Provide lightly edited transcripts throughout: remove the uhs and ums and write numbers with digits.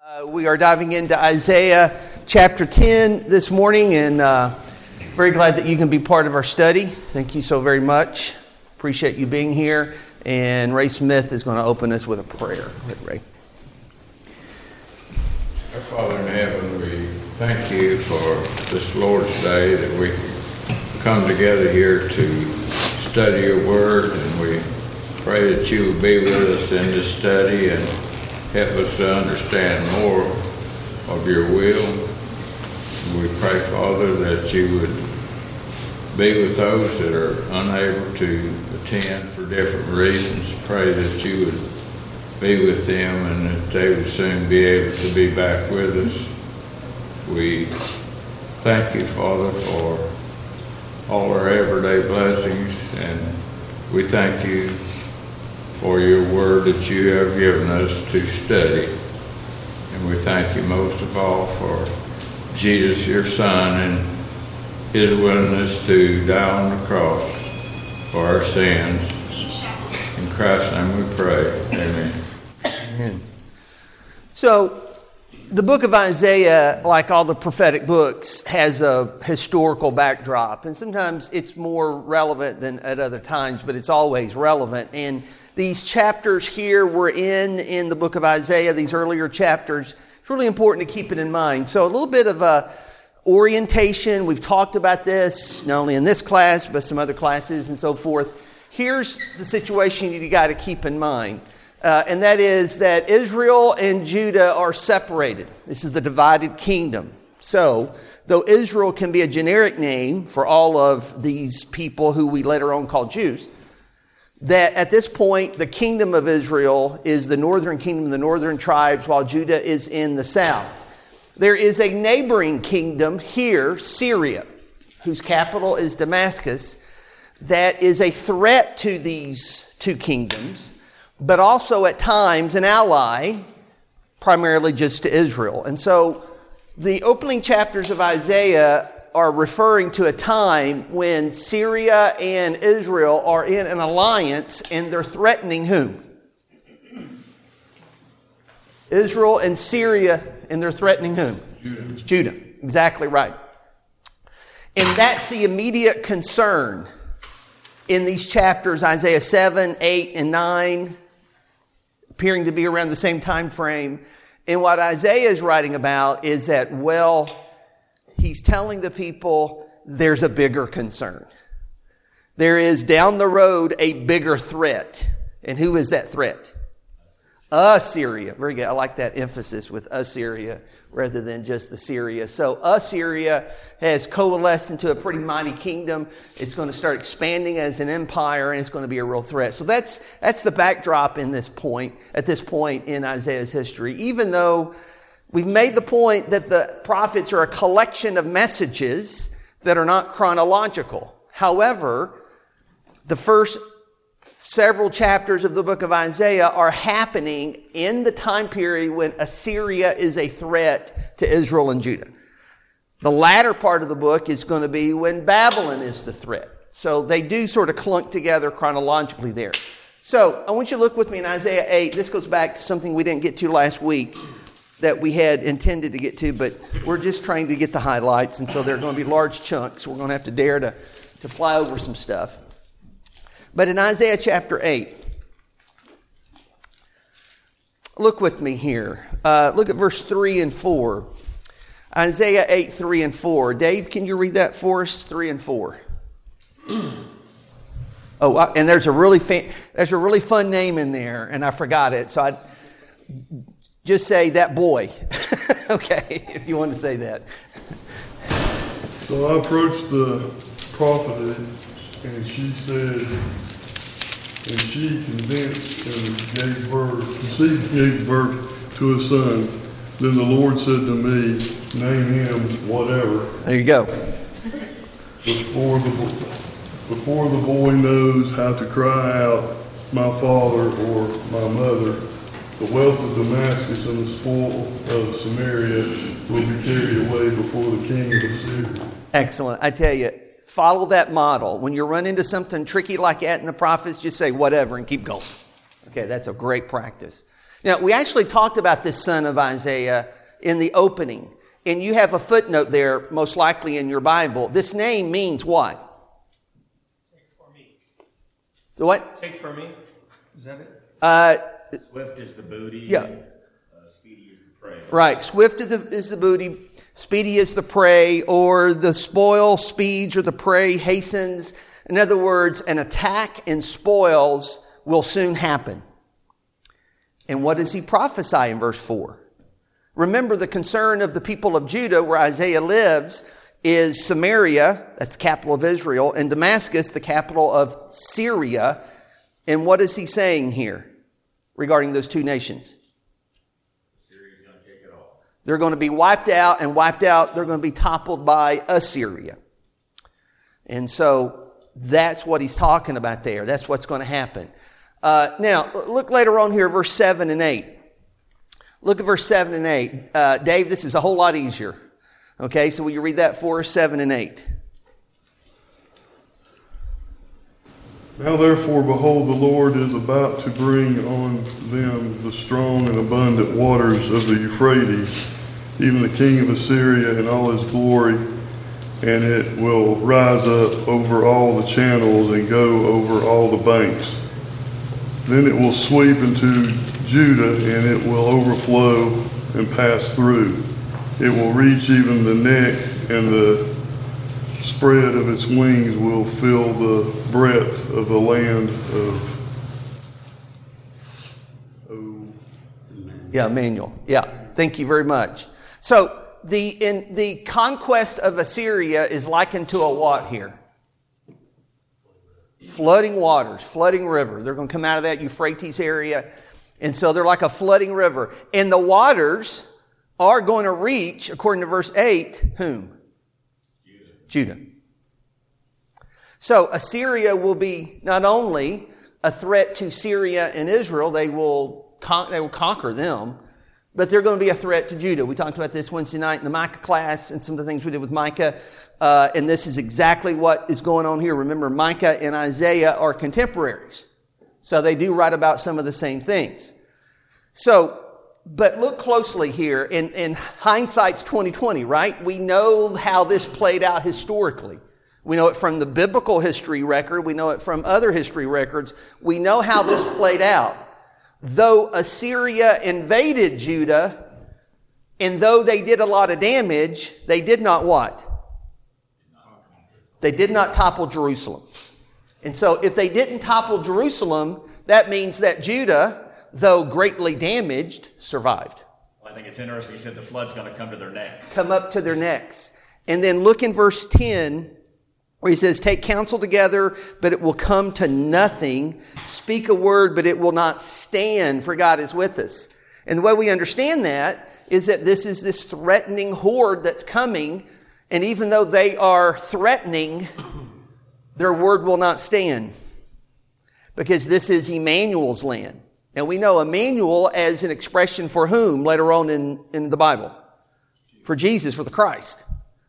We are diving into Isaiah chapter 10 this morning, and very glad that you can be part of our study. Thank you so very much. Appreciate you being here. And Ray Smith is going to open us with a prayer. Go ahead, Ray. Our Father in heaven, we thank you for this Lord's Day that we can come together here to study your word, and we pray that you will be with us in this study and help us to understand more of your will. We pray, Father, that you would be with those that are unable to attend for different reasons. Pray that you would be with them and that they would soon be able to be back with us. We thank you, Father, for all our everyday blessings, and we thank you for your word that you have given us to study. And we thank you most of all for Jesus, your Son, and his willingness to die on the cross for our sins. In Christ's name we pray. Amen. Amen. So, the book of Isaiah, like all the prophetic books, has a historical backdrop. And sometimes it's more relevant than at other times, but it's always relevant. And these chapters here we're in the book of Isaiah, these earlier chapters, it's really important to keep it in mind. So a little bit of a orientation. We've talked about this, not only in this class, but some other classes and so forth. Here's the situation you got to keep in mind. And that is that Israel and Judah are separated. This is the divided kingdom. So, though Israel can be a generic name for all of these people who we later on call Jews, that at this point, the kingdom of Israel is the northern kingdom, the northern tribes, while Judah is in the south. There is a neighboring kingdom here, Syria, whose capital is Damascus, that is a threat to these two kingdoms, but also at times an ally, primarily just to Israel. And so the opening chapters of Isaiah are referring to a time when Syria and Israel are in an alliance, and they're threatening whom? Israel and Syria, and they're threatening whom? Judah. Exactly right. And that's the immediate concern in these chapters, Isaiah 7, 8, and 9, appearing to be around the same time frame. And what Isaiah is writing about is that, well, he's telling the people there's a bigger concern. There is down the road a bigger threat. And who is that threat? Assyria. Very good. I like that emphasis with Assyria rather than just the Syria. So Assyria has coalesced into a pretty mighty kingdom. It's going to start expanding as an empire, and it's going to be a real threat. So that's the backdrop at this point in Isaiah's history. Even though we've made the point that the prophets are a collection of messages that are not chronological. However, the first several chapters of the book of Isaiah are happening in the time period when Assyria is a threat to Israel and Judah. The latter part of the book is going to be when Babylon is the threat. So they do sort of clunk together chronologically there. So I want you to look with me in Isaiah 8. This goes back to something we didn't get to last week that we had intended to get to, but we're just trying to get the highlights, and so there are going to be large chunks. We're going to have to dare to fly over some stuff. But in Isaiah chapter 8, look with me here. Look at verse 3 and 4. Isaiah 8, 3 and 4. Dave, can you read that for us? 3 and 4. Oh, and there's a really fun name in there, and I forgot it, so I just say that boy. Okay, if you want to say that. So I approached the prophetess, and she said, and she gave birth to a son. Then the Lord said to me, name him whatever. There you go. Before the boy knows how to cry out, my father or my mother, the wealth of Damascus and the spoil of Samaria will be carried away before the king of Assyria. Excellent. I tell you, follow that model. When you run into something tricky like that in the prophets, just say whatever and keep going. Okay, that's a great practice. Now, we actually talked about this son of Isaiah in the opening. And you have a footnote there, most likely in your Bible. This name means what? Take for me. So what? Take for me. Is that it? Swift is the booty. Yeah. Speedy is the prey. Right. Swift is the booty. Speedy is the prey, or the spoil speeds, or the prey hastens. In other words, an attack and spoils will soon happen. And what does he prophesy in verse 4? Remember, the concern of the people of Judah, where Isaiah lives, is Samaria, that's the capital of Israel, and Damascus, the capital of Syria. And what is he saying here regarding those two nations? Syria's going to take it all. They're going to be wiped out, they're going to be toppled by Assyria. And so that's what he's talking about there. That's what's going to happen. Now, look later on here, verse 7 and 8. Look at verse 7 and 8. Dave, this is a whole lot easier. Okay, so will you read that for us, 7 and 8? Now therefore, behold, the Lord is about to bring on them the strong and abundant waters of the Euphrates, even the king of Assyria and all his glory, and it will rise up over all the channels and go over all the banks. Then it will sweep into Judah, and it will overflow and pass through. It will reach even the neck, and the spread of its wings will fill the breadth of the land of Yeah, Emmanuel. Yeah, thank you very much. So the conquest of Assyria is likened to a what here? Flooding waters, flooding river. They're going to come out of that Euphrates area. And so they're like a flooding river. And the waters are going to reach, according to verse 8, whom? Judah. So Assyria will be not only a threat to Syria and Israel, they will conquer them, but they're going to be a threat to Judah. We talked about this Wednesday night in the Micah class and some of the things we did with Micah. And this is exactly what is going on here. Remember, Micah and Isaiah are contemporaries. So they do write about some of the same things. So, but look closely here. In hindsight's 2020, right? We know how this played out historically. We know it from the biblical history record. We know it from other history records. We know how this played out. Though Assyria invaded Judah, and though they did a lot of damage, they did not what? They did not topple Jerusalem. And so if they didn't topple Jerusalem, that means that Judah, though greatly damaged, survived. Well, I think it's interesting. He said the flood's going to come to their neck. Come up to their necks. And then look in verse 10, where he says, take counsel together, but it will come to nothing. Speak a word, but it will not stand, for God is with us. And the way we understand that is that this is this threatening horde that's coming. And even though they are threatening, their word will not stand, because this is Emmanuel's land. And we know Emmanuel as an expression for whom later on in the Bible? For Jesus, for the Christ.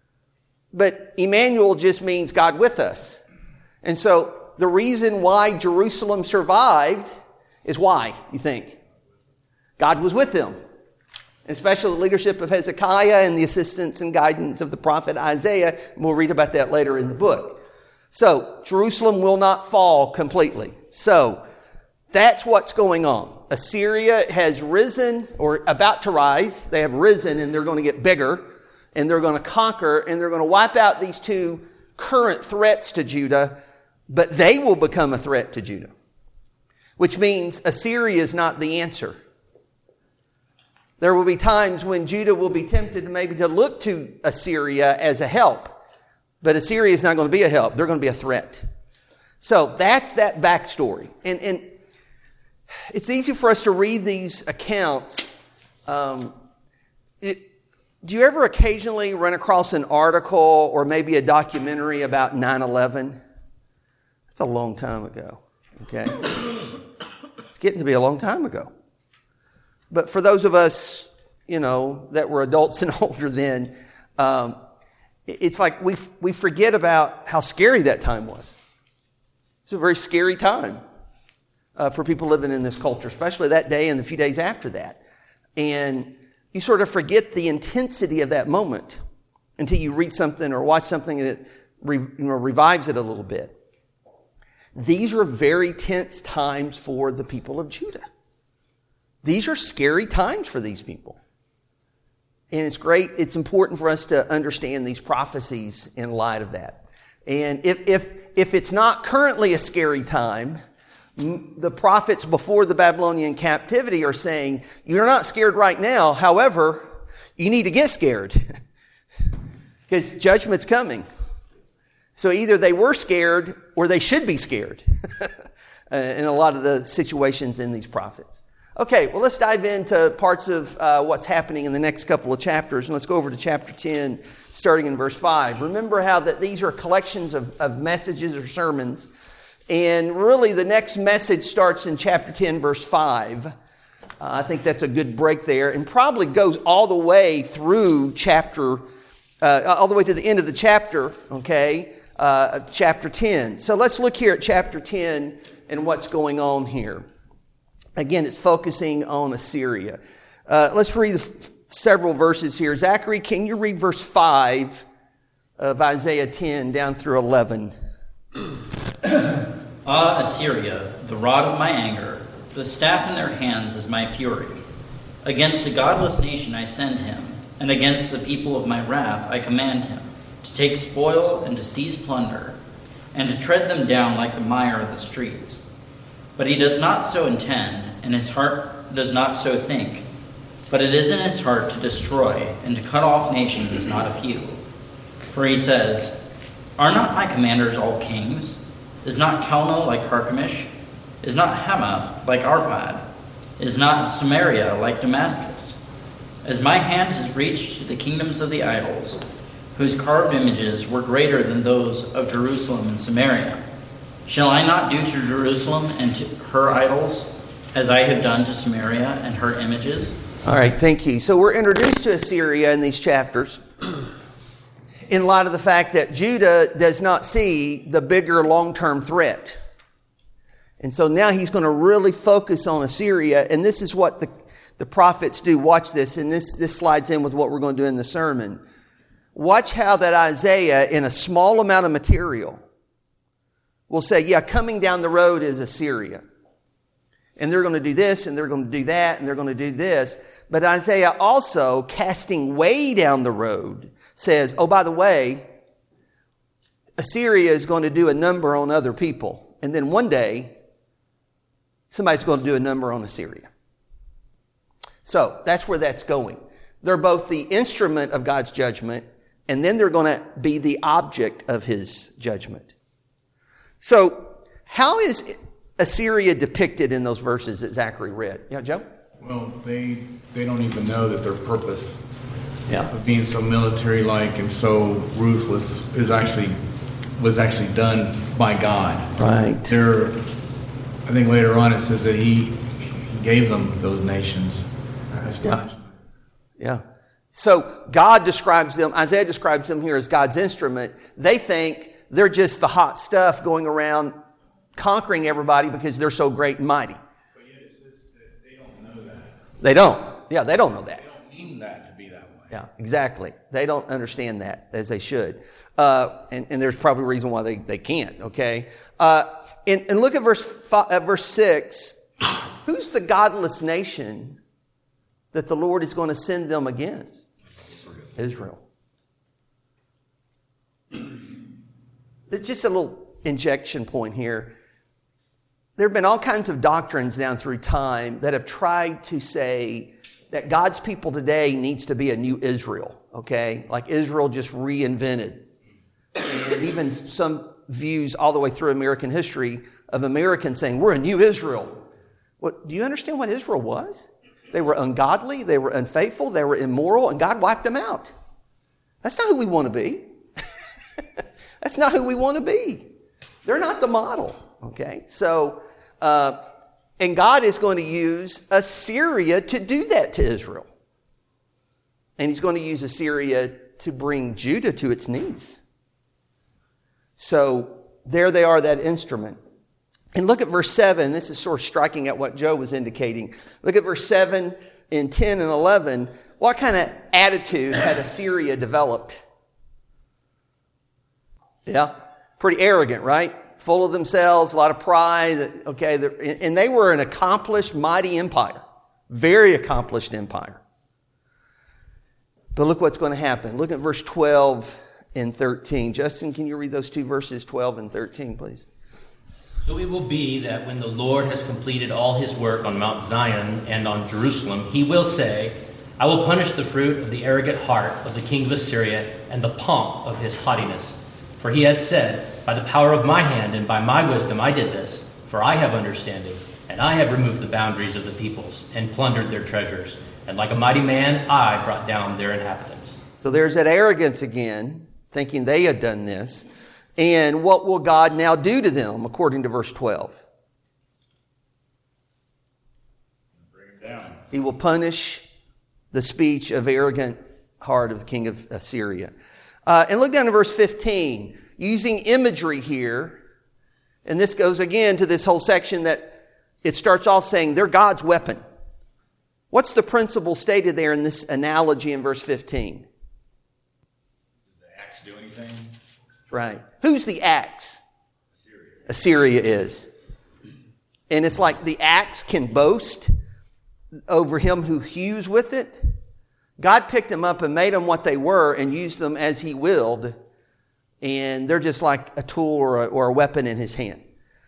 But Emmanuel just means God with us. And so the reason why Jerusalem survived is why, you think? God was with them. Especially the leadership of Hezekiah and the assistance and guidance of the prophet Isaiah. We'll read about that later in the book. So, Jerusalem will not fall completely. So, that's what's going on. Assyria has risen, or about to rise. They have risen, and they're going to get bigger, and they're going to conquer, and they're going to wipe out these two current threats to Judah, but they will become a threat to Judah. Which means Assyria is not the answer. There will be times when Judah will be tempted maybe to look to Assyria as a help. But Assyria is not going to be a help. They're going to be a threat. So that's that backstory. And it's easy for us to read these accounts. Do you ever occasionally run across an article or maybe a documentary about 9/11? That's a long time ago. Okay? It's getting to be a long time ago. But for those of us, that were adults and older then, it's like we forget about how scary that time was. It's a very scary time. for people living in this culture, especially that day and the few days after that. And you sort of forget the intensity of that moment until you read something or watch something and it revives it a little bit. These are very tense times for the people of Judah. These are scary times for these people. And it's important for us to understand these prophecies in light of that. And if it's not currently a scary time, the prophets before the Babylonian captivity are saying, you're not scared right now. However, you need to get scared because judgment's coming. So either they were scared or they should be scared in a lot of the situations in these prophets. Okay, well, let's dive into parts of what's happening in the next couple of chapters. And let's go over to chapter 10, starting in verse 5. Remember how that these are collections of messages or sermons. And really, the next message starts in chapter 10, verse 5. I think that's a good break there. And probably goes all the way through all the way to the end of the chapter, okay? Chapter 10. So let's look here at chapter 10 and what's going on here. Again, it's focusing on Assyria. Let's read several verses here. Zachary, can you read verse 5 of Isaiah 10 down through 11? Ah, Assyria, the rod of my anger, the staff in their hands is my fury. Against a godless nation I send him, and against the people of my wrath I command him, to take spoil and to seize plunder, and to tread them down like the mire of the streets. But he does not so intend, and his heart does not so think. But it is in his heart to destroy, and to cut off nations, not a few. For he says, are not my commanders all kings? Is not Calno like Carchemish? Is not Hamath like Arpad? Is not Samaria like Damascus? As my hand has reached to the kingdoms of the idols, whose carved images were greater than those of Jerusalem and Samaria, shall I not do to Jerusalem and to her idols as I have done to Samaria and her images? All right, thank you. So we're introduced to Assyria in these chapters in light of the fact that Judah does not see the bigger long-term threat. And so now he's going to really focus on Assyria, and this is what the prophets do. Watch this, and this slides in with what we're going to do in the sermon. Watch how that Isaiah, in a small amount of material, will say, yeah, coming down the road is Assyria. And they're going to do this, and they're going to do that, and they're going to do this. But Isaiah also, casting way down the road, says, oh, by the way, Assyria is going to do a number on other people. And then one day, somebody's going to do a number on Assyria. So that's where that's going. They're both the instrument of God's judgment, and then they're going to be the object of his judgment. So how is Assyria depicted in those verses that Zachary read? Yeah, Joe? Well, they don't even know that their purpose of being so military-like and so ruthless was actually done by God. Right. I think later on it says that he gave them those nations as punishment. Yeah. So God describes them, Isaiah describes them here as God's instrument. They think they're just the hot stuff going around conquering everybody because they're so great and mighty. But yet it says that they don't know that. They don't. Yeah, they don't know that. They don't mean that to be that way. Yeah, exactly. They don't understand that as they should. And there's probably a reason why they can't, okay? And look at verse 6. Who's the godless nation that the Lord is going to send them against? Israel. It's just a little injection point here. There have been all kinds of doctrines down through time that have tried to say that God's people today needs to be a new Israel, okay? Like Israel just reinvented. And even some views all the way through American history of Americans saying, we're a new Israel. Well, do you understand what Israel was? They were ungodly, they were unfaithful, they were immoral, and God wiped them out. That's not who we want to be. That's not who we want to be. They're not the model, okay? So, and God is going to use Assyria to do that to Israel. And he's going to use Assyria to bring Judah to its knees. So, there they are, that instrument. And look at verse 7. This is sort of striking at what Joe was indicating. Look at verse 7 and 10 and 11. What kind of attitude had Assyria developed? Yeah, pretty arrogant, right? Full of themselves, a lot of pride. Okay, and they were an accomplished, mighty empire. Very accomplished empire. But look what's going to happen. Look at verse 12 and 13. Justin, can you read those two verses, 12 and 13, please? So it will be that when the Lord has completed all his work on Mount Zion and on Jerusalem, he will say, I will punish the fruit of the arrogant heart of the king of Assyria and the pomp of his haughtiness. For he has said, by the power of my hand and by my wisdom I did this, for I have understanding, and I have removed the boundaries of the peoples and plundered their treasures. And like a mighty man, I brought down their inhabitants. So there's that arrogance again, thinking they had done this. And what will God now do to them, according to verse 12? Bring him down. He will punish the speech of arrogant heart of the king of Assyria. And look down to verse 15. Using imagery here, and this goes again to this whole section that it starts off saying they're God's weapon. What's the principle stated there in this analogy in verse 15? Does the axe do anything? Right. Who's the axe? Assyria. Assyria is. And it's like the axe can boast over him who hews with it. God picked them up and made them what they were and used them as he willed. And they're just like a tool or a weapon in his hand.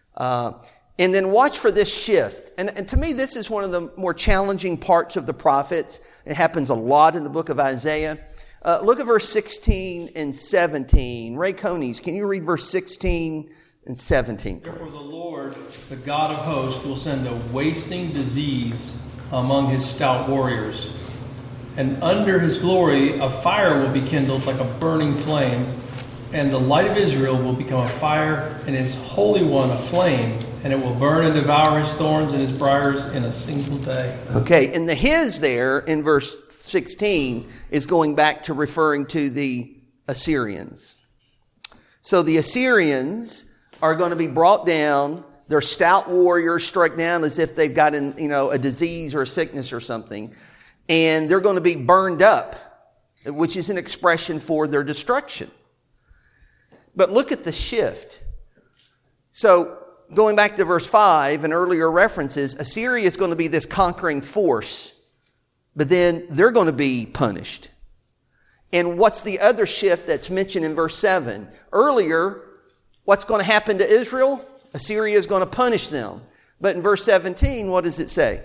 And then watch for this shift. And to me, this is one of the more challenging parts of the prophets. It happens a lot in the book of Isaiah. Look at verse 16 and 17. Ray Conies, can you read verse 16 and 17, please? Therefore the Lord, the God of hosts, will send a wasting disease among his stout warriors. And under his glory a fire will be kindled like a burning flame. And the light of Israel will become a fire, and his Holy One a flame. And it will burn and devour his thorns and his briars in a single day. Okay, and the his there in verse 16 is going back to referring to the Assyrians. So the Assyrians are going to be brought down. They're stout warriors struck down as if they've got a disease or a sickness or something. And they're going to be burned up, which is an expression for their destruction. But look at the shift. So going back to verse 5 and earlier references, Assyria is going to be this conquering force, but then they're going to be punished. And what's the other shift that's mentioned in verse 7? Earlier, what's going to happen to Israel? Assyria is going to punish them. But in verse 17, what does it say?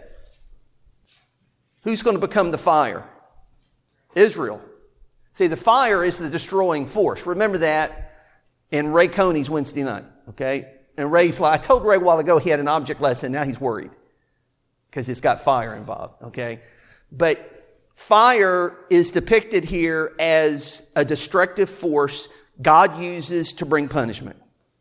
Who's going to become the fire? Israel. See, the fire is the destroying force. Remember that in Ray Coney's Wednesday night, okay? And Ray's like, I told Ray a while ago he had an object lesson. Now he's worried because it's got fire involved, okay? But fire is depicted here as a destructive force God uses to bring punishment.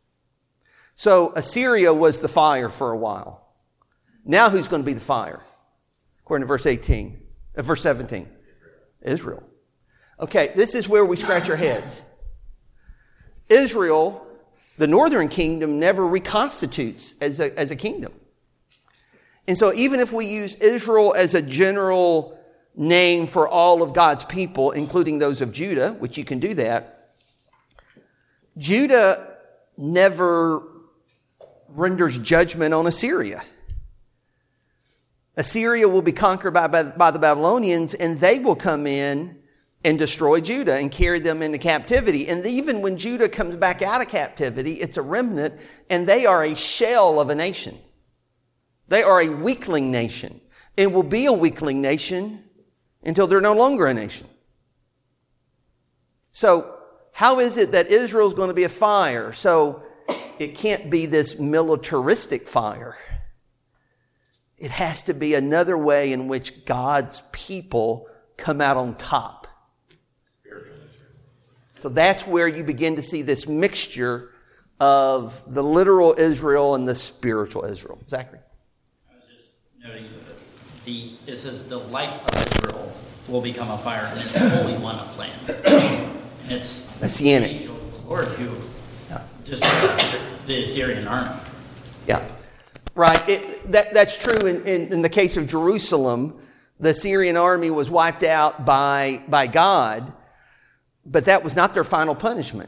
So Assyria was the fire for a while. Now who's going to be the fire? According to verse 17. Israel. Okay, this is where we scratch our heads. Israel, the northern kingdom, never reconstitutes as a kingdom. And so even if we use Israel as a general name for all of God's people, including those of Judah, which you can do that, Judah never renders judgment on Assyria. Assyria will be conquered by the Babylonians, and they will come in and destroy Judah and carry them into captivity. And even when Judah comes back out of captivity, it's a remnant, and they are a shell of a nation. They are a weakling nation, and will be a weakling nation until they're no longer a nation. So how is it that Israel is going to be a fire? So it can't be this militaristic fire. It has to be another way in which God's people come out on top. So that's where you begin to see this mixture of the literal Israel and the spiritual Israel. Zachary? I was just noting that it says the light of Israel will become a fire and its Holy One a flame. And it's Messianic. the angel of the Lord who destroyed the Assyrian army. Yeah, right. That's true in the case of Jerusalem. The Syrian army was wiped out by God, but that was not their final punishment.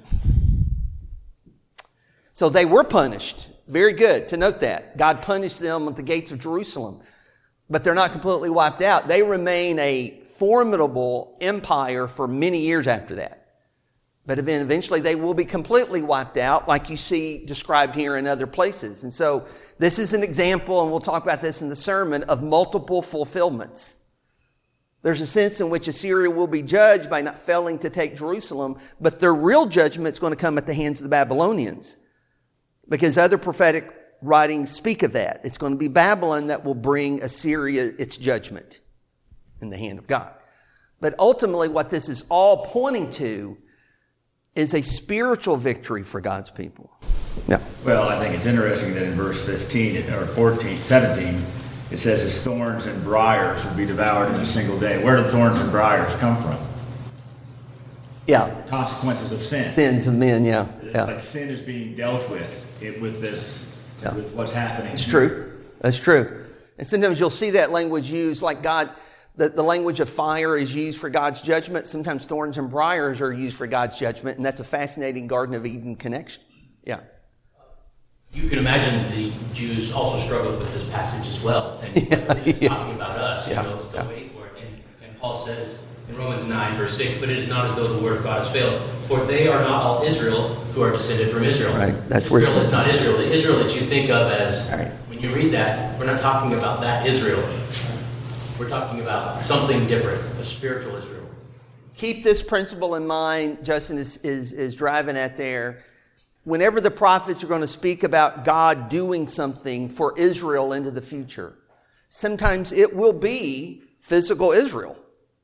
So they were punished. Very good to note that. God punished them at the gates of Jerusalem, but they're not completely wiped out. They remain a formidable empire for many years after that. But eventually they will be completely wiped out, like you see described here in other places. And so this is an example, and we'll talk about this in the sermon, of multiple fulfillments. There's a sense in which Assyria will be judged by not failing to take Jerusalem, but their real judgment is going to come at the hands of the Babylonians, because other prophetic writings speak of that. It's going to be Babylon that will bring Assyria its judgment in the hand of God. But ultimately what this is all pointing to is a spiritual victory for God's people. Yeah. Well, I think it's interesting that in verse 15 or 14, 17, it says his thorns and briars will be devoured in a single day. Where do thorns and briars come from? Yeah. Consequences of sin. Sins of men, yeah. It's Yeah. like sin is being dealt with with what's happening. It's true. That's true. And sometimes you'll see that language used, like God, the language of fire is used for God's judgment. Sometimes thorns and briars are used for God's judgment, and that's a fascinating Garden of Eden connection. Yeah. You can imagine the Jews also struggled with this passage as well. And it's talking about us, still waiting for it. And Paul says in Romans 9, verse 6, but it is not as though the word of God has failed. For they are not all Israel who are descended from Israel. Right. That's Israel is not Israel. The Israel that you think of as, right, when you read that, we're not talking about that Israel. We're talking about something different, a spiritual Israel. Keep this principle in mind. Justin is driving at there. Whenever the prophets are going to speak about God doing something for Israel into the future, sometimes it will be physical Israel.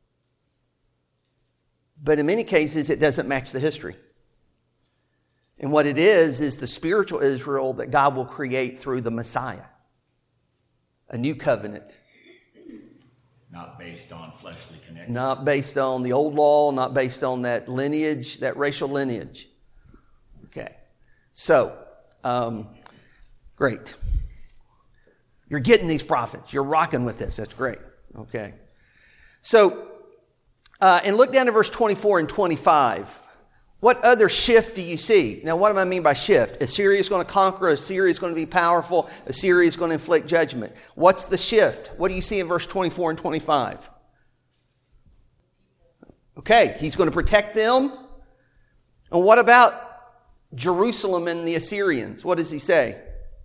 But in many cases, it doesn't match the history. And what it is the spiritual Israel that God will create through the Messiah. A new covenant. Not based on fleshly connection. Not based on the old law, not based on that lineage, that racial lineage. Okay. So, great. You're getting these prophets. You're rocking with this. That's great. Okay. So, and look down to verse 24 and 25. What other shift do you see? Now, what do I mean by shift? Assyria is going to conquer. Assyria is going to be powerful. Assyria is going to inflict judgment. What's the shift? What do you see in verse 24 and 25? Okay, he's going to protect them. And what about Jerusalem and the Assyrians? What does he say?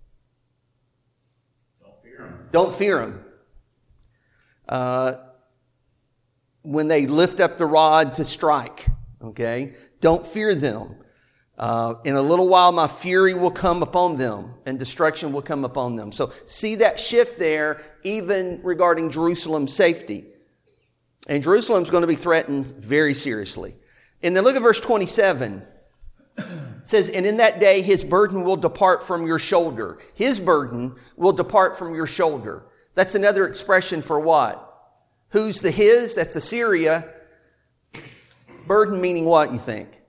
Don't fear them. Don't fear them. When they lift up the rod to strike, okay? Don't fear them. In a little while, my fury will come upon them and destruction will come upon them. So see that shift there, even regarding Jerusalem's safety. And Jerusalem's going to be threatened very seriously. And then look at verse 27. It says, and in that day, his burden will depart from your shoulder. His burden will depart from your shoulder. That's another expression for what? Who's the his? That's Assyria. Burden meaning what, you think?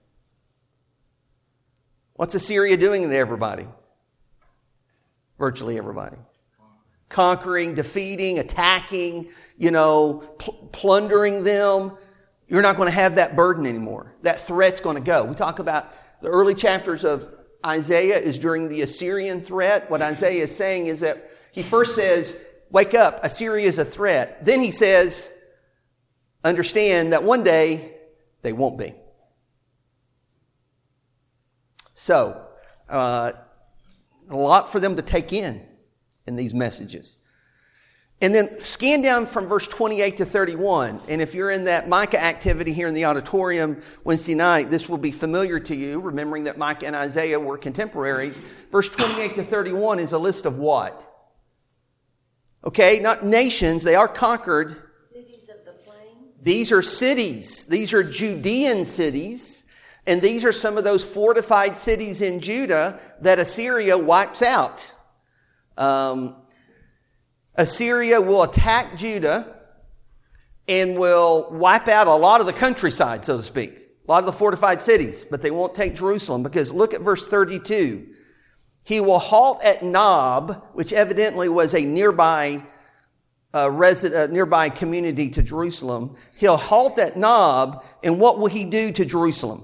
What's Assyria doing to everybody? Virtually everybody. Conquering, defeating, attacking, plundering them. You're not going to have that burden anymore. That threat's going to go. We talk about the early chapters of Isaiah is during the Assyrian threat. What Isaiah is saying is that he first says, wake up, Assyria is a threat. Then he says, understand that one day they won't be. So, a lot for them to take in these messages. And then scan down from verse 28 to 31. And if you're in that Micah activity here in the auditorium Wednesday night, this will be familiar to you, remembering that Micah and Isaiah were contemporaries. Verse 28 to 31 is a list of what? Okay, not nations. They are conquered. Cities of the plain. These are cities. These are Judean cities. And these are some of those fortified cities in Judah that Assyria wipes out. Assyria will attack Judah and will wipe out a lot of the countryside, so to speak. A lot of the fortified cities. But they won't take Jerusalem, because look at verse 32. He will halt at Nob, which evidently was a nearby nearby community to Jerusalem. He'll halt at Nob, and what will he do to Jerusalem?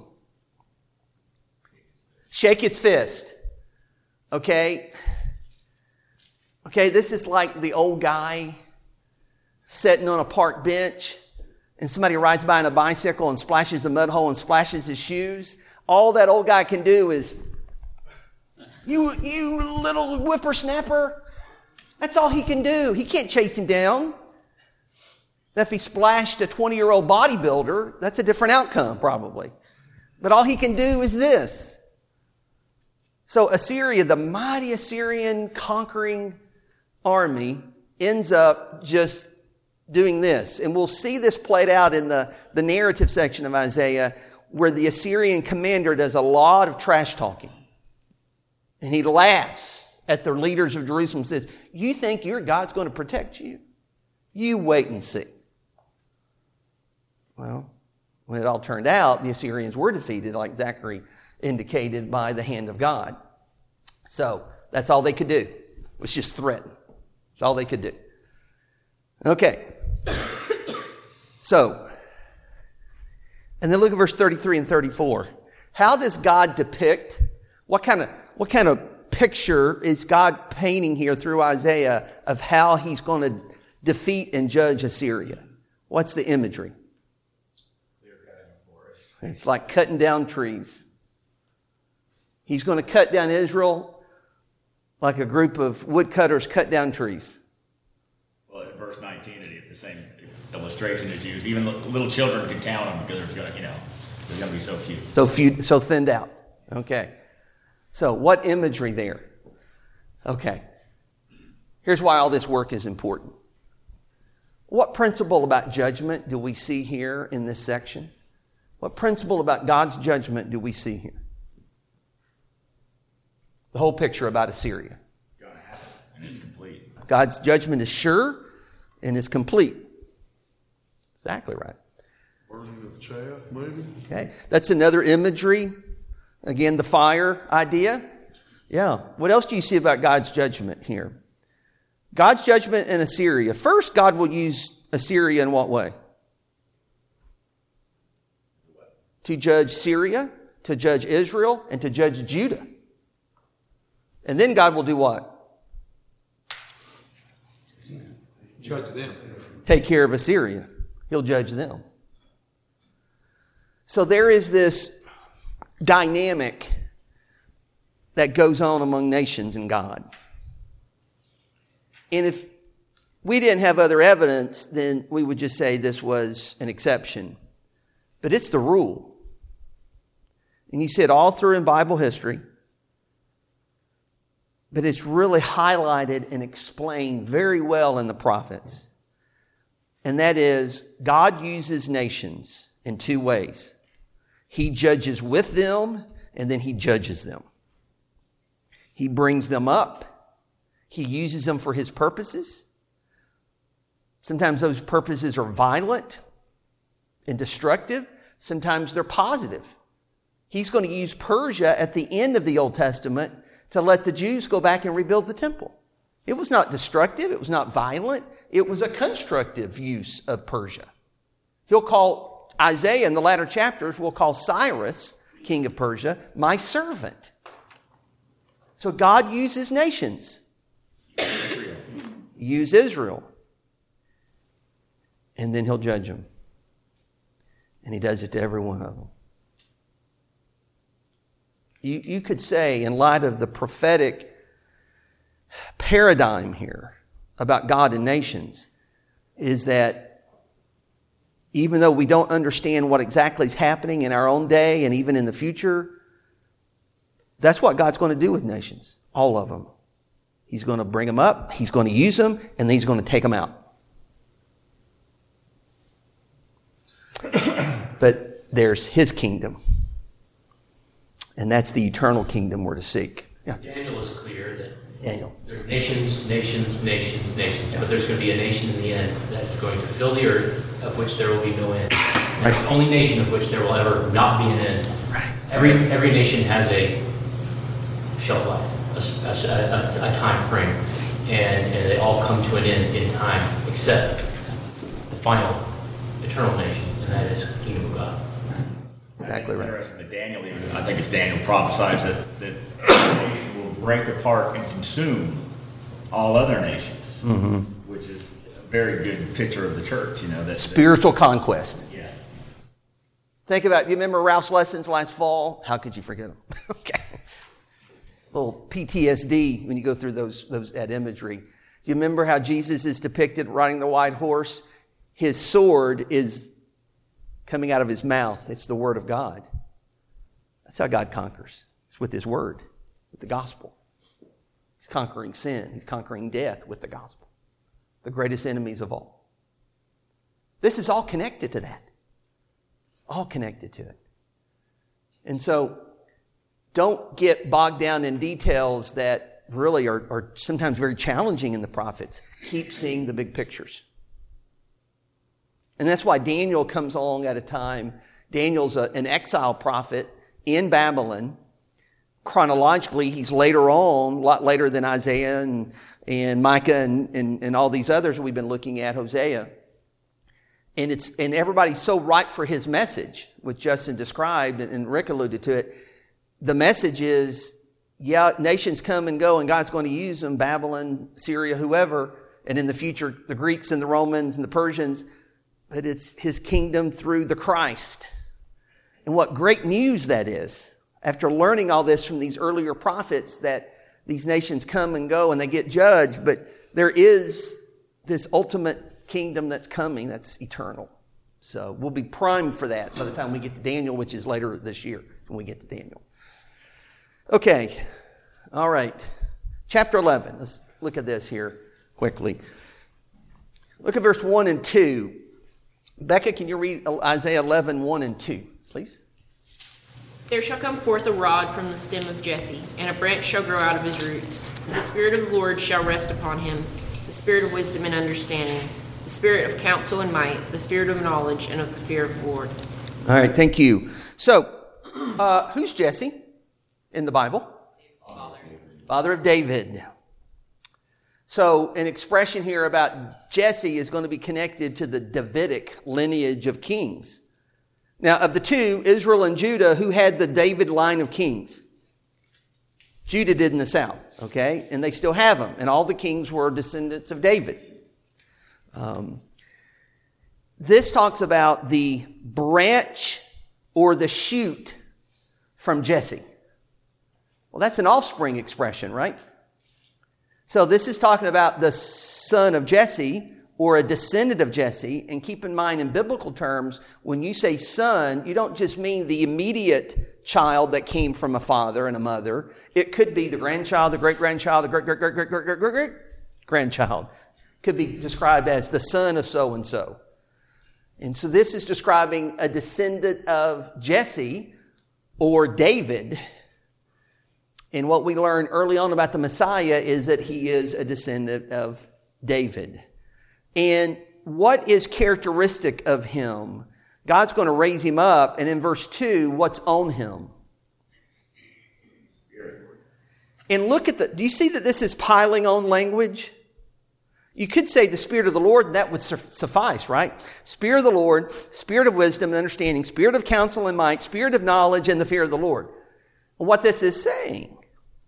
Shake his fist. Okay? Okay, this is like the old guy sitting on a park bench, and somebody rides by on a bicycle and splashes a mud hole and splashes his shoes. All that old guy can do is, you little whippersnapper. That's all he can do. He can't chase him down. If he splashed a 20-year-old bodybuilder, that's a different outcome probably. But all he can do is this. So Assyria, the mighty Assyrian conquering army, ends up just doing this. And we'll see this played out in the narrative section of Isaiah, where the Assyrian commander does a lot of trash talking. And he laughs at the leaders of Jerusalem and says, you think your God's going to protect you? You wait and see. Well, when it all turned out, the Assyrians were defeated, like Zechariah indicated, by the hand of God. So that's all they could do, was just threaten. That's all they could do. Okay. So, and then look at verse 33 and 34. How does God depict, what kind of picture is God painting here through Isaiah of how he's going to defeat and judge Assyria? What's the imagery? It's like cutting down trees. He's going to cut down Israel like a group of woodcutters cut down trees. Well, in verse 19, the same illustration is used. Even little children can count them because there's going to be so few. So thinned out. Okay. So what imagery there? Okay. Here's why all this work is important. What principle about judgment do we see here in this section? What principle about God's judgment do we see here? The whole picture about Assyria. Going to happen, and it's complete. God's judgment is sure and is complete. Exactly right. Burning of chaff, maybe? Okay. That's another imagery. Again, the fire idea. Yeah. What else do you see about God's judgment here? God's judgment in Assyria. First, God will use Assyria in what way? To judge Syria, to judge Israel, and to judge Judah. And then God will do what? Judge them. Take care of Assyria. He'll judge them. So there is this dynamic that goes on among nations and God. And if we didn't have other evidence, then we would just say this was an exception. But it's the rule. And you see it all through in Bible history. But it's really highlighted and explained very well in the prophets. And that is, God uses nations in two ways. He judges with them, and then he judges them. He brings them up. He uses them for his purposes. Sometimes those purposes are violent and destructive. Sometimes they're positive. He's going to use Persia at the end of the Old Testament to let the Jews go back and rebuild the temple. It was not destructive. It was not violent. It was a constructive use of Persia. He'll call Isaiah in the latter chapters, will call Cyrus, king of Persia, my servant. So God uses nations. Use Israel. And then he'll judge them. And he does it to every one of them. You could say, in light of the prophetic paradigm here about God and nations, is that even though we don't understand what exactly is happening in our own day and even in the future, that's what God's going to do with nations, all of them. He's going to bring them up, he's going to use them, and then he's going to take them out. But there's his kingdom. And that's the eternal kingdom we're to seek. Yeah. Daniel is clear that Daniel. There's nations, but there's going to be a nation in the end that's going to fill the earth, of which there will be no end. And it's the only nation of which there will ever not be an end. Right. Every nation has a shelf life. a time frame, and they all come to an end in time, except the final eternal nation, and that is the kingdom of God. Exactly right. Interesting that Daniel, I think it's Daniel prophesies that the nation will break apart and consume all other nations, which is a very good picture of the church. That spiritual conquest. Yeah. Think about, you remember Ralph's lessons last fall? How could you forget them? Okay. Little PTSD when you go through that imagery. Do you remember how Jesus is depicted riding the white horse? His sword is coming out of his mouth. It's the word of God. That's how God conquers. It's with his word, with the gospel. He's conquering sin. He's conquering death with the gospel. The greatest enemies of all. This is all connected to that. All connected to it. And so, don't get bogged down in details that really are sometimes very challenging in the prophets. Keep seeing the big pictures. And that's why Daniel comes along at a time. Daniel's an exile prophet in Babylon. Chronologically, he's later on, a lot later than Isaiah and Micah and all these others we've been looking at, Hosea. And everybody's so ripe for his message, which Justin described and Rick alluded to it. The message is, nations come and go and God's going to use them, Babylon, Syria, whoever, and in the future, the Greeks and the Romans and the Persians, but it's his kingdom through the Christ. And what great news that is, after learning all this from these earlier prophets, that these nations come and go and they get judged, but there is this ultimate kingdom that's coming that's eternal. So we'll be primed for that by the time we get to Daniel, which is later this year when we get to Daniel. Okay, all right. Chapter 11. Let's look at this here quickly. Look at verse 1 and 2. Becca, can you read Isaiah 11, 1 and 2, please? There shall come forth a rod from the stem of Jesse, and a branch shall grow out of his roots. The Spirit of the Lord shall rest upon him, the Spirit of wisdom and understanding, the Spirit of counsel and might, the Spirit of knowledge and of the fear of the Lord. All right, thank you. So, who's Jesse in the Bible? Father of David. So, an expression here about Jesse is going to be connected to the Davidic lineage of kings. Now, of the two, Israel and Judah, who had the David line of kings? Judah did in the south, okay? And they still have them. And all the kings were descendants of David. This talks about the branch or the shoot from Jesse. Well, that's an offspring expression, right? So this is talking about the son of Jesse or a descendant of Jesse. And keep in mind, in biblical terms, when you say son, you don't just mean the immediate child that came from a father and a mother. It could be the grandchild, the great-grandchild, the great-great-great-great-great-great-grandchild. Could be described as the son of so-and-so. And so this is describing a descendant of Jesse or David. And what we learn early on about the Messiah is that he is a descendant of David. And what is characteristic of him? God's going to raise him up. And in verse 2, what's on him? And look at do you see that this is piling on language? You could say the Spirit of the Lord, and that would suffice, right? Spirit of the Lord, Spirit of wisdom and understanding, Spirit of counsel and might, Spirit of knowledge and the fear of the Lord. And what this is saying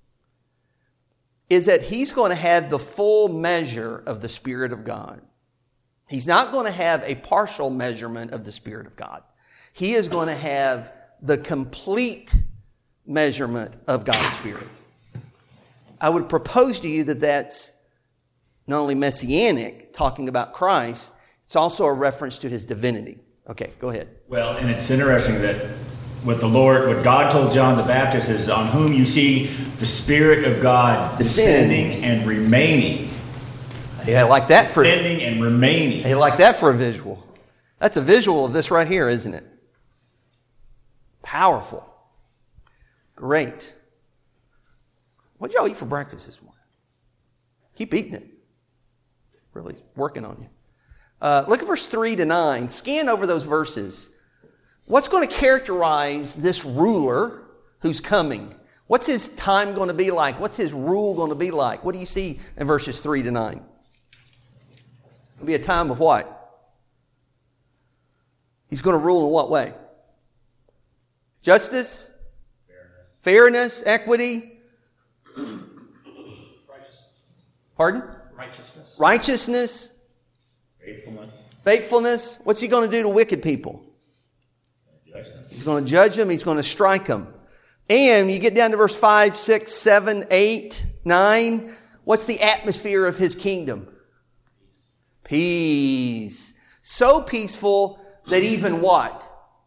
is that he's going to have the full measure of the Spirit of God. He's not going to have a partial measurement of the Spirit of God. He is going to have the complete measurement of God's Spirit. I would propose to you that that's not only messianic, talking about Christ, it's also a reference to his divinity. Okay, go ahead. Well, and it's interesting that what God told John the Baptist is, on whom you see the Spirit of God descending and remaining. Yeah, I like that for descending and remaining. I like that for a visual. That's a visual of this right here, isn't it? Powerful. Great. What did y'all eat for breakfast this morning? Keep eating it. Really working on you. Look at verse 3 to 9. Scan over those verses. What's going to characterize this ruler who's coming? What's his time going to be like? What's his rule going to be like? What do you see in verses 3 to 9? It'll be a time of what? He's going to rule in what way? Justice? Fairness? Equity? Pardon? Righteousness? Faithfulness. What's he going to do to wicked people? He's going to judge them. He's going to strike them. And you get down to verse 5, 6, 7, 8, 9. What's the atmosphere of his kingdom? Peace. So peaceful that even what?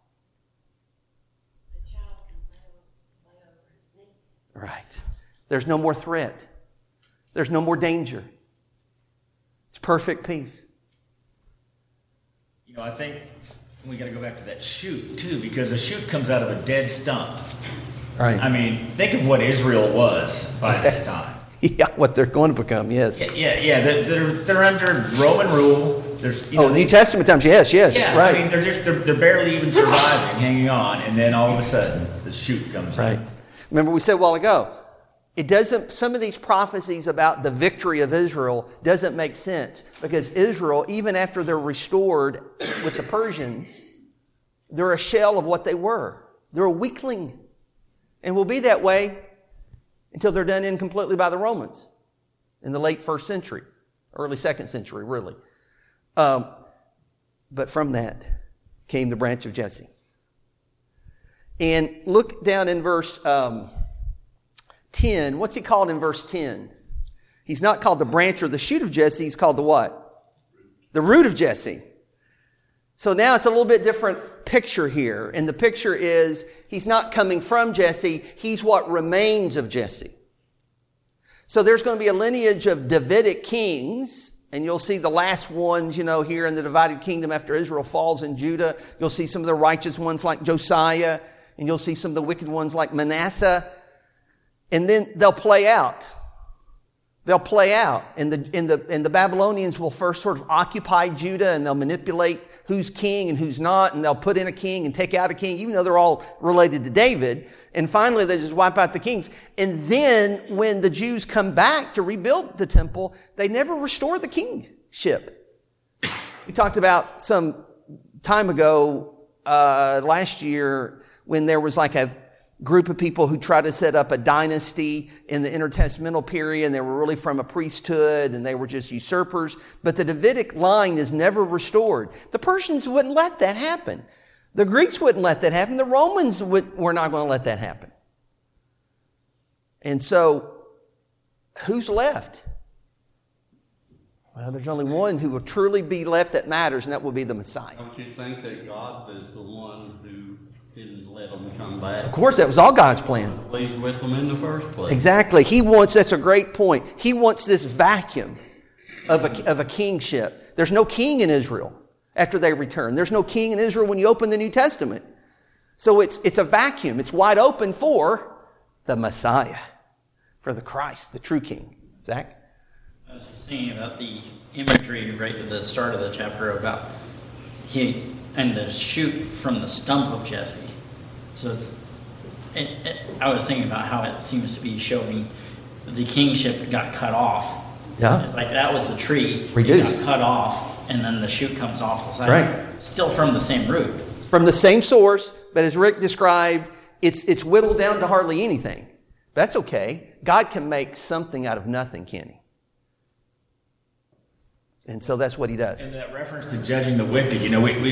Right. There's no more threat. There's no more danger. It's perfect peace. You know, I think we got to go back to that shoot, too, because a shoot comes out of a dead stump. Right. I mean, think of what Israel was by this time. Yeah, what they're going to become, yes. Yeah. They're under Roman rule. There's, New Testament times, yes, yeah, right. I mean, they're barely even surviving, hanging on, and then all of a sudden, the shoot comes right. in. Remember we said a while ago, some of these prophecies about the victory of Israel doesn't make sense because Israel, even after they're restored with the Persians, they're a shell of what they were. They're a weakling and will be that way until they're done in completely by the Romans in the late 1st century, early 2nd century, really. But from that came the branch of Jesse. And look down in verse 10. What's he called in verse 10? He's not called the branch or the shoot of Jesse. He's called the what? The root of Jesse. So now it's a little bit different picture here. And the picture is he's not coming from Jesse. He's what remains of Jesse. So there's going to be a lineage of Davidic kings. And you'll see the last ones, here in the divided kingdom after Israel falls in Judah. You'll see some of the righteous ones like Josiah. And you'll see some of the wicked ones like Manasseh. And then they'll play out. They'll play out. And the Babylonians will first sort of occupy Judah and they'll manipulate who's king and who's not. And they'll put in a king and take out a king, even though they're all related to David. And finally, they just wipe out the kings. And then when the Jews come back to rebuild the temple, they never restore the kingship. We talked about some time ago, last year, when there was like a group of people who tried to set up a dynasty in the intertestamental period, and they were really from a priesthood, and they were just usurpers. But the Davidic line is never restored. The Persians wouldn't let that happen. The Greeks wouldn't let that happen. The Romans were not going to let that happen. And so, who's left? Well, there's only one who will truly be left that matters, and that will be the Messiah. Don't you think that God is the one who didn't let them come back? Of course, that was all God's plan. He's with them in the first place. Exactly. That's a great point. He wants this vacuum of a kingship. There's no king in Israel after they return. There's no king in Israel when you open the New Testament. So it's a vacuum. It's wide open for the Messiah, for the Christ, the true king. Zach? I was just thinking about the imagery right at the start of the chapter about and the shoot from the stump of Jesse. So I was thinking about how it seems to be showing the kingship got cut off. Yeah. It's like that was the tree. Reduced. It got cut off, and then the shoot comes off the side. Right. Still from the same root. From the same source, but as Rick described, it's whittled down to hardly anything. That's okay. God can make something out of nothing, can he? And so that's what he does. And that reference to judging the wicked,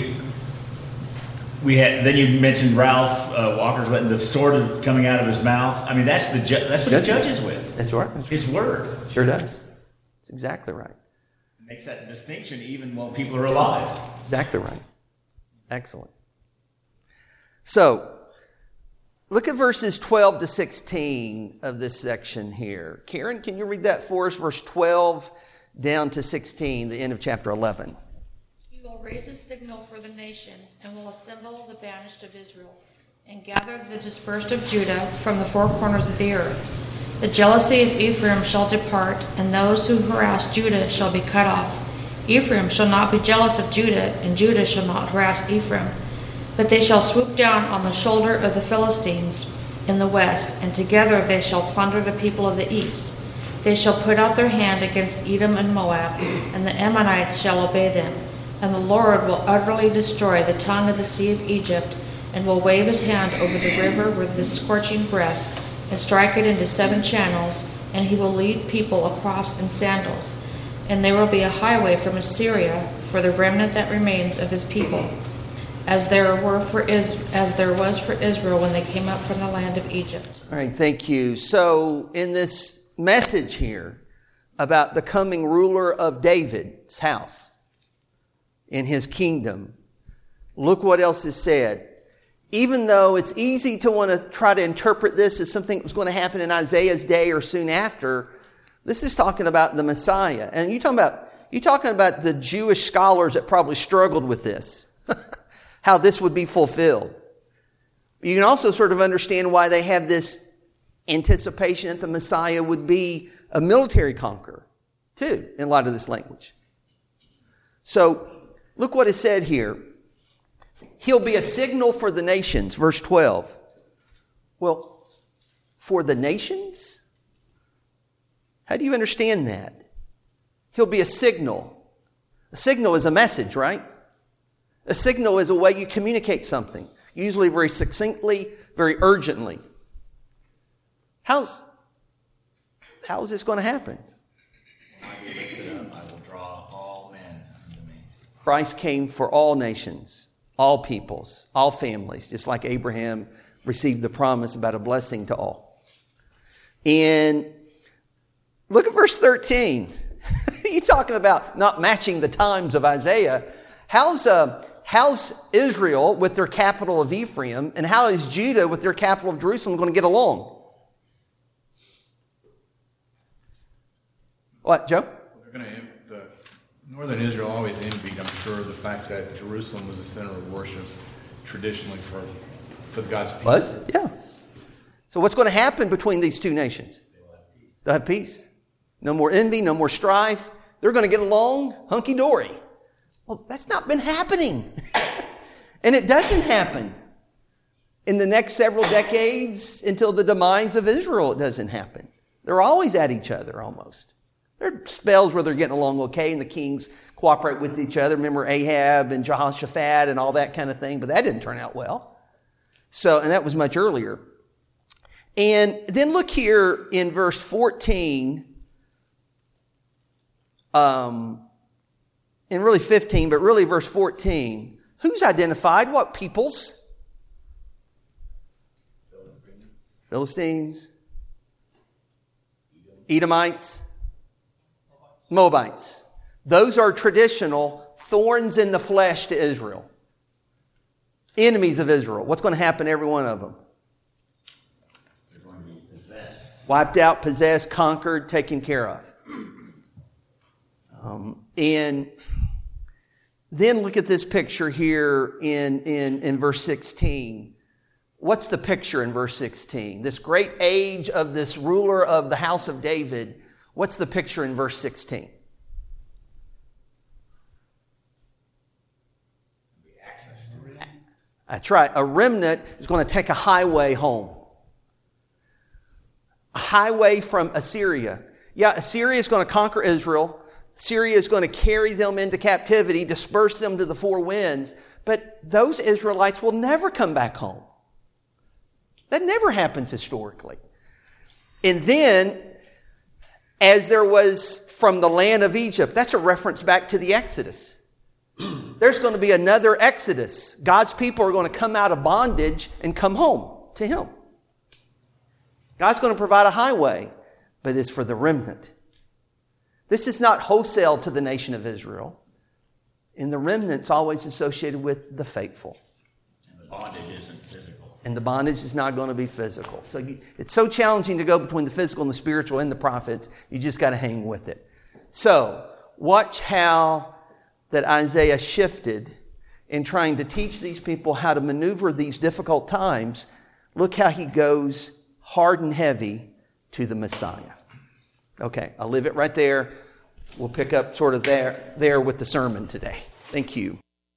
we had. Then you mentioned Ralph Walker's letting the sword coming out of his mouth. I mean, that's what he judges with. That's right. His word. Sure does. That's exactly right. It makes that distinction even while people are alive. Exactly right. Excellent. So, look at verses 12 to 16 of this section here. Karen, can you read that for us? Verse 12 down to 16, the end of chapter 11. You will raise a signal for the nations and will assemble the banished of Israel and gather the dispersed of Judah from the four corners of the earth. The jealousy of Ephraim shall depart, and those who harass Judah shall be cut off. Ephraim shall not be jealous of Judah, and Judah shall not harass Ephraim. But they shall swoop down on the shoulder of the Philistines, in the west, and together they shall plunder the people of the east. They shall put out their hand against Edom and Moab, and the Ammonites shall obey them. And the Lord will utterly destroy the tongue of the sea of Egypt, and will wave his hand over the river with his scorching breath, and strike it into 7 channels, and he will lead people across in sandals. And there will be a highway from Assyria for the remnant that remains of his people, as there was for Israel when they came up from the land of Egypt. All right, thank you. So in this message here about the coming ruler of David's house in his kingdom, look what else is said. Even though it's easy to want to try to interpret this as something that was going to happen in Isaiah's day or soon after, this is talking about the Messiah. And you're talking about the Jewish scholars that probably struggled with this, how this would be fulfilled. You can also sort of understand why they have this anticipation that the Messiah would be a military conqueror, too, in light of this language. So, look what is said here. He'll be a signal for the nations, verse 12. Well, for the nations? How do you understand that? He'll be a signal. A signal is a message, right? A signal is a way you communicate something, usually very succinctly, very urgently. How is this going to happen? When I be lifted up, I will draw all men unto me. Christ came for all nations, all peoples, all families, just like Abraham received the promise about a blessing to all. And look at verse 13. You're talking about not matching the times of Isaiah. How's Israel with their capital of Ephraim, and how is Judah with their capital of Jerusalem going to get along? What, Joe? The Northern Israel always envied, I'm sure, the fact that Jerusalem was a center of worship traditionally for God's people. Was? Yeah. So what's going to happen between these two nations? They'll have peace. No more envy, no more strife. They're going to get along hunky-dory. Well, that's not been happening. And it doesn't happen. In the next several decades, until the demise of Israel, it doesn't happen. They're always at each other, almost. There are spells where they're getting along okay and the kings cooperate with each other. Remember Ahab and Jehoshaphat and all that kind of thing, but that didn't turn out well. And that was much earlier. And then look here in verse 14, and really 15, but really verse 14. Who's identified? What peoples? Philistines. Edomites. Moabites. Those are traditional thorns in the flesh to Israel. Enemies of Israel. What's going to happen to every one of them? They're going to be possessed. Wiped out, possessed, conquered, taken care of. And then look at this picture here in verse 16. What's the picture in verse 16? This great age of this ruler of the house of David. What's the picture in verse 16? That's right. A remnant is going to take a highway home. A highway from Assyria. Yeah, Assyria is going to conquer Israel. Syria is going to carry them into captivity, disperse them to the four winds. But those Israelites will never come back home. That never happens historically. And then, as there was from the land of Egypt, that's a reference back to the Exodus. There's going to be another Exodus. God's people are going to come out of bondage and come home to Him. God's going to provide a highway, but it's for the remnant. This is not wholesale to the nation of Israel. And the remnant's always associated with the faithful. And the bondage isn't physical. And the bondage is not going to be physical. So it's so challenging to go between the physical and the spiritual in the prophets. You just got to hang with it. So watch how that Isaiah shifted in trying to teach these people how to maneuver these difficult times. Look how he goes hard and heavy to the Messiah. Okay, I'll leave it right there. We'll pick up sort of there with the sermon today. Thank you.